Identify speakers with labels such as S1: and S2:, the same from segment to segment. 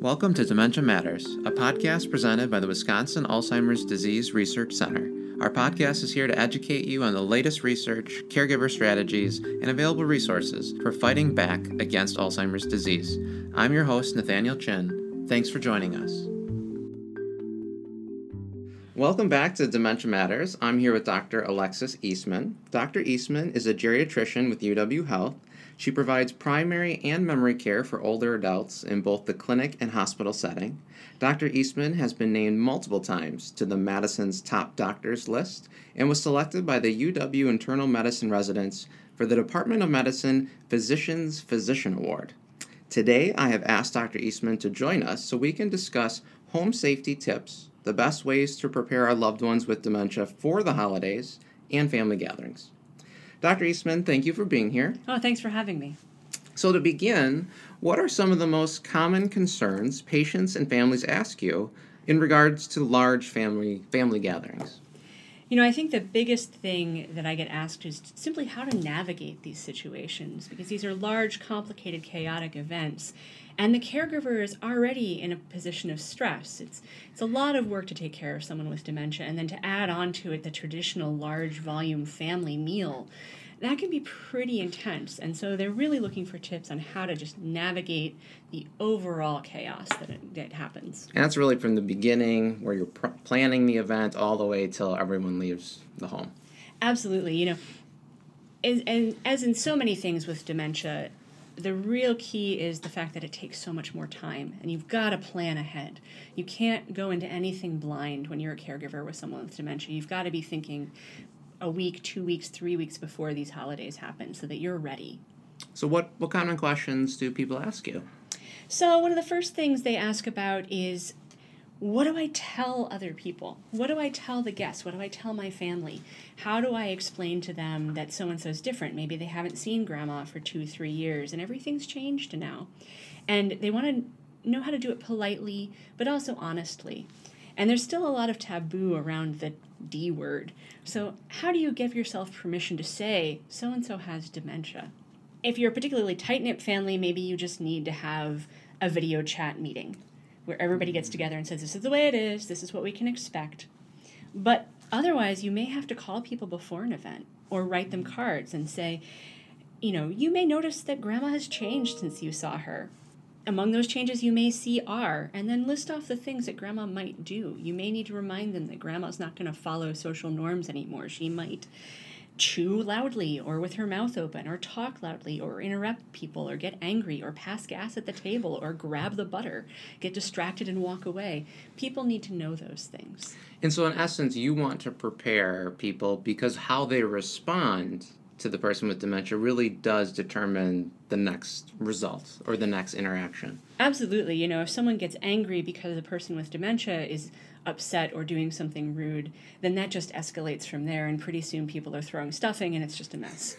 S1: Welcome to Dementia Matters, a podcast presented by the Wisconsin Alzheimer's Disease Research Center. Our podcast is here to educate you on the latest research, caregiver strategies, and available resources for fighting back against Alzheimer's disease. I'm your host, Nathaniel Chin. Thanks for joining us. Welcome back to Dementia Matters. I'm here with Dr. Alexis Eastman. Dr. Eastman is a geriatrician with UW Health. She provides primary and memory care for older adults in both the clinic and hospital setting. Dr. Eastman has been named multiple times to the Madison's Top Doctors list and was selected by the UW Internal Medicine residents for the Department of Medicine Physician's Physician Award. Today, I have asked Dr. Eastman to join us so we can discuss home safety tips, the best ways to prepare our loved ones with dementia for the holidays, and family gatherings. Dr. Eastman, thank you for being here.
S2: Oh, thanks for having me.
S1: So to begin, what are some of the most common concerns patients and families ask you in regards to large family gatherings?
S2: I think the biggest thing that I get asked is simply how to navigate these situations, because these are large, complicated, chaotic events, and the caregiver is already in a position of stress. It's a lot of work to take care of someone with dementia, and then to add on to it the traditional large volume family meal. That can be pretty intense, and so they're really looking for tips on how to just navigate the overall chaos that happens.
S1: And that's really from the beginning, where you're planning the event, all the way till everyone leaves the home.
S2: Absolutely. As in so many things with dementia, the real key is the fact that it takes so much more time, and you've got to plan ahead. You can't go into anything blind when you're a caregiver with someone with dementia. You've got to be thinking a week, 2 weeks, 3 weeks before these holidays happen so that you're ready.
S1: So what common questions do people ask you?
S2: So one of the first things they ask about is, what do I tell other people? What do I tell the guests? What do I tell my family? How do I explain to them that so-and-so is different? Maybe they haven't seen grandma for 2-3 years and everything's changed now. And they want to know how to do it politely, but also honestly. And there's still a lot of taboo around the D word. So how do you give yourself permission to say, so-and-so has dementia? If you're a particularly tight-knit family, maybe you just need to have a video chat meeting where everybody gets together and says, this is the way it is, this is what we can expect. But otherwise, you may have to call people before an event or write them cards and say, you may notice that grandma has changed since you saw her. Among those changes you may see are, and then list off the things that grandma might do. You may need to remind them that grandma's not going to follow social norms anymore. She might chew loudly or with her mouth open or talk loudly or interrupt people or get angry or pass gas at the table or grab the butter, get distracted and walk away. People need to know those things.
S1: And so in essence, you want to prepare people because how they respond to the person with dementia really does determine the next result or the next interaction.
S2: Absolutely. If someone gets angry because the person with dementia is upset or doing something rude, then that just escalates from there, and pretty soon people are throwing stuffing and it's just a mess.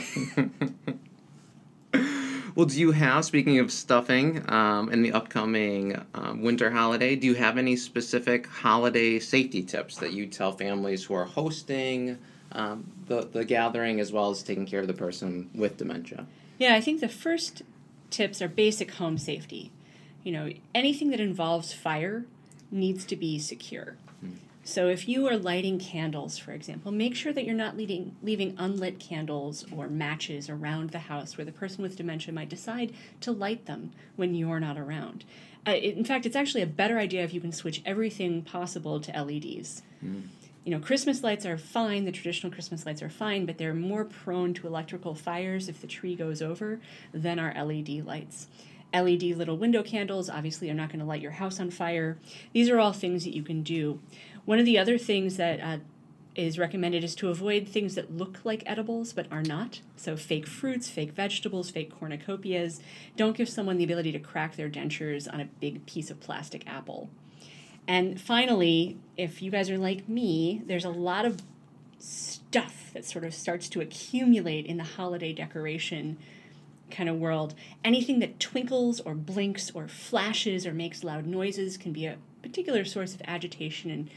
S1: Well, do you have, speaking of stuffing, in the upcoming winter holiday, do you have any specific holiday safety tips that you tell families who are hosting the gathering as well as taking care of the person with dementia?
S2: Yeah, I think the first tips are basic home safety. Anything that involves fire needs to be secure. So if you are lighting candles, for example, make sure that you're not leaving unlit candles or matches around the house where the person with dementia might decide to light them when you're not around. In fact, it's actually a better idea if you can switch everything possible to LEDs. Christmas lights are fine, the traditional Christmas lights are fine, but they're more prone to electrical fires if the tree goes over than our LED lights. LED little window candles obviously are not going to light your house on fire. These are all things that you can do. One of the other things that is recommended is to avoid things that look like edibles but are not. So fake fruits, fake vegetables, fake cornucopias. Don't give someone the ability to crack their dentures on a big piece of plastic apple. And finally, if you guys are like me, there's a lot of stuff that sort of starts to accumulate in the holiday decoration kind of world. Anything that twinkles or blinks or flashes or makes loud noises can be a particular source of agitation and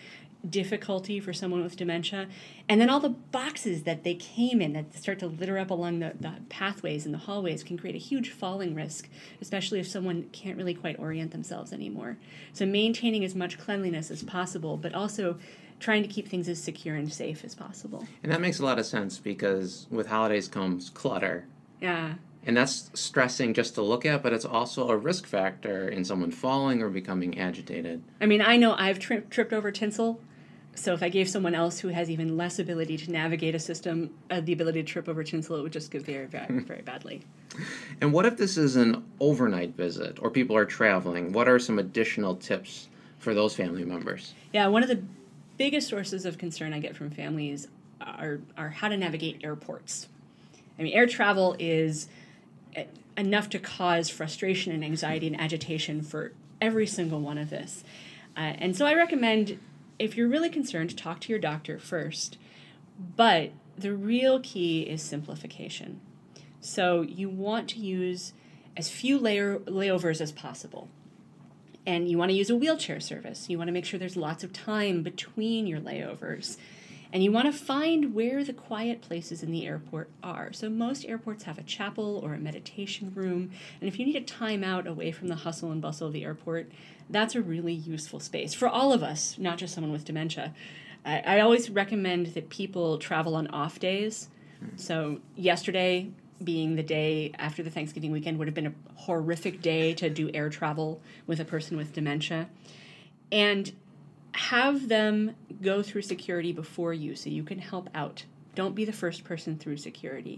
S2: difficulty for someone with dementia. And then all the boxes that they came in that start to litter up along the pathways and the hallways can create a huge falling risk, especially if someone can't really quite orient themselves anymore. So maintaining as much cleanliness as possible, but also trying to keep things as secure and safe as possible.
S1: And that makes a lot of sense because with holidays comes clutter.
S2: Yeah.
S1: And that's stressing just to look at, but it's also a risk factor in someone falling or becoming agitated.
S2: I mean, I know I've tripped over tinsel, so if I gave someone else who has even less ability to navigate a system the ability to trip over tinsel, it would just go very, very, very badly.
S1: And what if this is an overnight visit or people are traveling? What are some additional tips for those family members?
S2: Yeah, one of the biggest sources of concern I get from families are how to navigate airports. I mean, air travel is enough to cause frustration and anxiety and agitation for every single one of us. And so I recommend, if you're really concerned, talk to your doctor first. But the real key is simplification. So you want to use as few layovers as possible. And you want to use a wheelchair service. You want to make sure there's lots of time between your layovers. And you want to find where the quiet places in the airport are. So most airports have a chapel or a meditation room. And if you need a time out away from the hustle and bustle of the airport, that's a really useful space for all of us, not just someone with dementia. I always recommend that people travel on off days. So yesterday, being the day after the Thanksgiving weekend, would have been a horrific day to do air travel with a person with dementia. And have them go through security before you so you can help out. Don't be the first person through security.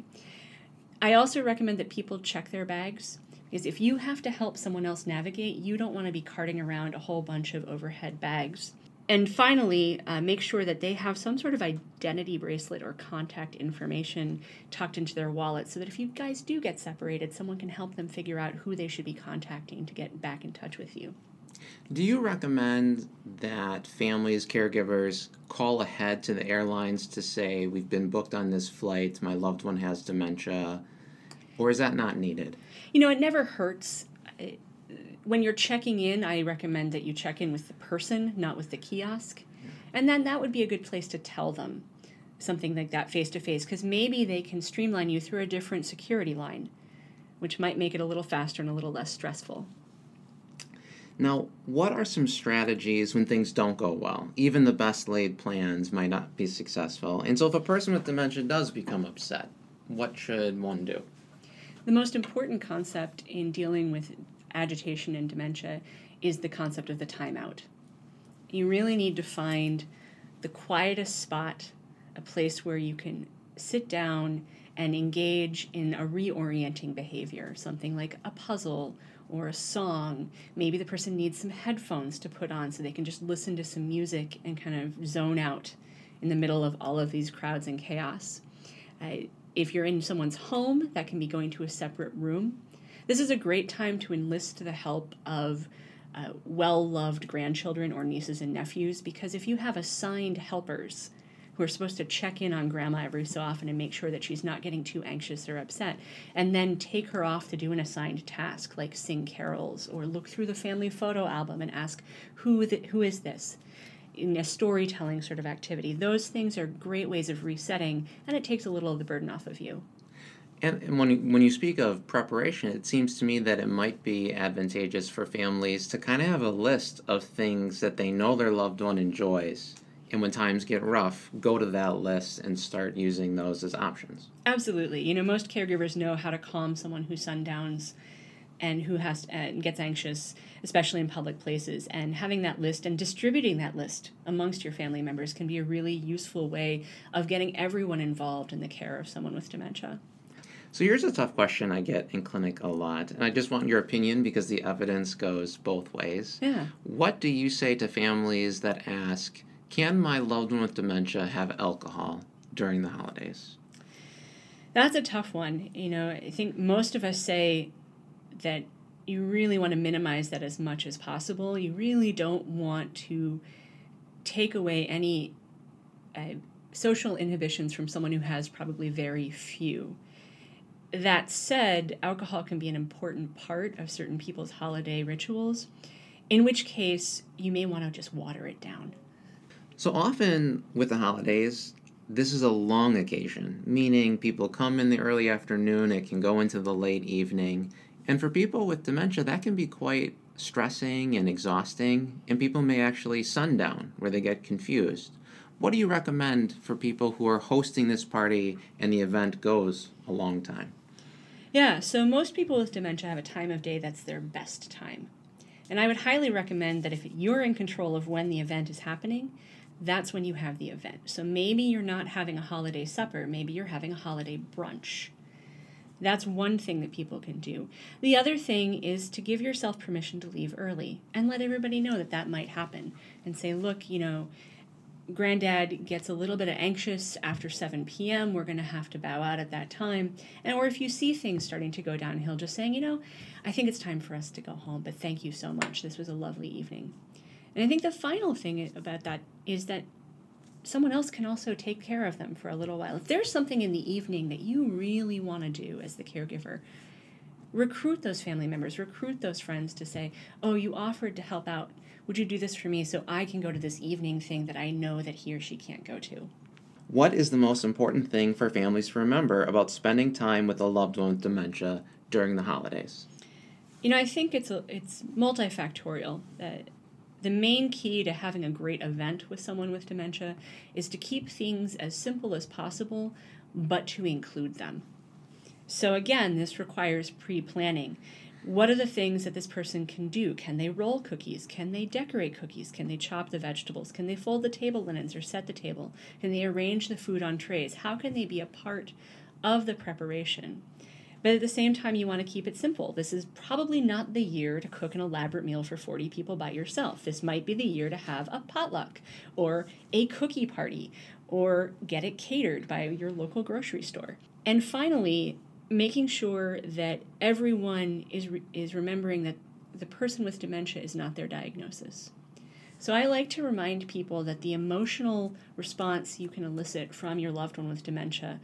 S2: I also recommend that people check their bags, because if you have to help someone else navigate, you don't want to be carting around a whole bunch of overhead bags. And finally, make sure that they have some sort of identity bracelet or contact information tucked into their wallet so that if you guys do get separated, someone can help them figure out who they should be contacting to get back in touch with you.
S1: Do you recommend that families, caregivers, call ahead to the airlines to say, we've been booked on this flight, my loved one has dementia, or is that not needed?
S2: You know, it never hurts. When you're checking in, I recommend that you check in with the person, not with the kiosk. And then that would be a good place to tell them something like that face-to-face, because maybe they can streamline you through a different security line, which might make it a little faster and a little less stressful.
S1: Now, what are some strategies when things don't go well? Even the best laid plans might not be successful. And so if a person with dementia does become upset, what should one do?
S2: The most important concept in dealing with agitation and dementia is the concept of the timeout. You really need to find the quietest spot, a place where you can sit down and engage in a reorienting behavior, something like a puzzle or a song. Maybe the person needs some headphones to put on so they can just listen to some music and kind of zone out in the middle of all of these crowds and chaos. If you're in someone's home, that can be going to a separate room. This is a great time to enlist the help of well-loved grandchildren or nieces and nephews, because if you have assigned helpers who are supposed to check in on grandma every so often and make sure that she's not getting too anxious or upset, and then take her off to do an assigned task like sing carols or look through the family photo album and ask, who is this? In a storytelling sort of activity. Those things are great ways of resetting, and it takes a little of the burden off of you.
S1: And when you speak of preparation, it seems to me that it might be advantageous for families to kind of have a list of things that they know their loved one enjoys. And when times get rough, go to that list and start using those as options.
S2: Absolutely. You know, most caregivers know how to calm someone who sundowns and who gets anxious, especially in public places. And having that list and distributing that list amongst your family members can be a really useful way of getting everyone involved in the care of someone with dementia.
S1: So here's a tough question I get in clinic a lot, and I just want your opinion because the evidence goes both ways.
S2: Yeah.
S1: What do you say to families that ask, can my loved one with dementia have alcohol during the holidays?
S2: That's a tough one. You know, I think most of us say that you really want to minimize that as much as possible. You really don't want to take away any social inhibitions from someone who has probably very few. That said, alcohol can be an important part of certain people's holiday rituals, in which case you may want to just water it down.
S1: So often with the holidays, this is a long occasion, meaning people come in the early afternoon, it can go into the late evening. And for people with dementia, that can be quite stressing and exhausting, and people may actually sundown, where they get confused. What do you recommend for people who are hosting this party and the event goes a long time?
S2: Yeah, so most people with dementia have a time of day that's their best time. And I would highly recommend that if you're in control of when the event is happening, that's when you have the event. So maybe you're not having a holiday supper, maybe you're having a holiday brunch. That's one thing that people can do. The other thing is to give yourself permission to leave early and let everybody know that that might happen and say, look, Granddad gets a little bit anxious after 7 p.m. We're going to have to bow out at that time. Or if you see things starting to go downhill, just saying, I think it's time for us to go home, but thank you so much. This was a lovely evening. And I think the final thing about that is that someone else can also take care of them for a little while. If there's something in the evening that you really want to do as the caregiver, recruit those family members, recruit those friends to say, oh, you offered to help out. Would you do this for me so I can go to this evening thing that I know that he or she can't go to?
S1: What is the most important thing for families to remember about spending time with a loved one with dementia during the holidays?
S2: I think it's multifactorial. The main key to having a great event with someone with dementia is to keep things as simple as possible, but to include them. So again, this requires pre-planning. What are the things that this person can do? Can they roll cookies? Can they decorate cookies? Can they chop the vegetables? Can they fold the table linens or set the table? Can they arrange the food on trays? How can they be a part of the preparation? But at the same time, you want to keep it simple. This is probably not the year to cook an elaborate meal for 40 people by yourself. This might be the year to have a potluck or a cookie party or get it catered by your local grocery store. And finally, making sure that everyone is remembering that the person with dementia is not their diagnosis. So I like to remind people that the emotional response you can elicit from your loved one with dementia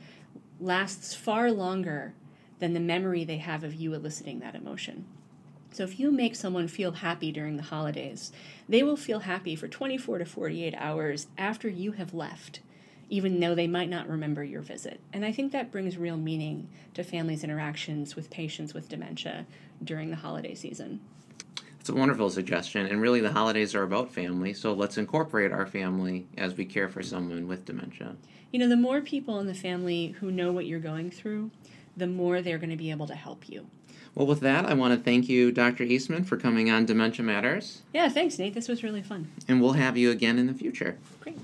S2: lasts far longer than the memory they have of you eliciting that emotion. So if you make someone feel happy during the holidays, they will feel happy for 24 to 48 hours after you have left, even though they might not remember your visit. And I think that brings real meaning to families' interactions with patients with dementia during the holiday season.
S1: It's a wonderful suggestion, and really the holidays are about family, so let's incorporate our family as we care for someone with dementia.
S2: The more people in the family who know what you're going through, the more they're going to be able to help you.
S1: Well, with that, I want to thank you, Dr. Eastman, for coming on Dementia Matters.
S2: Yeah, thanks, Nate. This was really fun.
S1: And we'll have you again in the future.
S2: Great.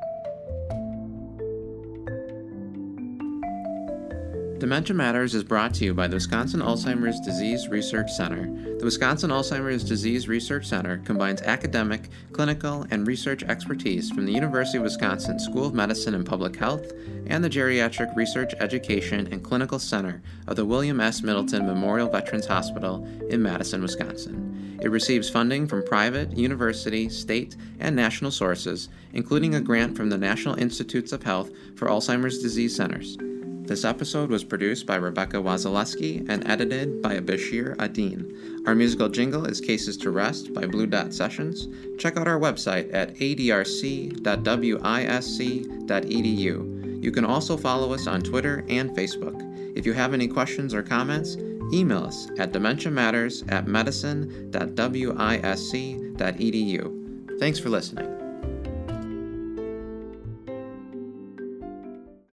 S1: Dementia Matters is brought to you by the Wisconsin Alzheimer's Disease Research Center. The Wisconsin Alzheimer's Disease Research Center combines academic, clinical, and research expertise from the University of Wisconsin School of Medicine and Public Health and the Geriatric Research Education and Clinical Center of the William S. Middleton Memorial Veterans Hospital in Madison, Wisconsin. It receives funding from private, university, state, and national sources, including a grant from the National Institutes of Health for Alzheimer's Disease Centers. This episode was produced by Rebecca Wasilewski and edited by Bashir Adin. Our musical jingle is Cases to Rest by Blue Dot Sessions. Check out our website at adrc.wisc.edu. You can also follow us on Twitter and Facebook. If you have any questions or comments, email us at dementiamatters@medicine.wisc.edu. Thanks for listening.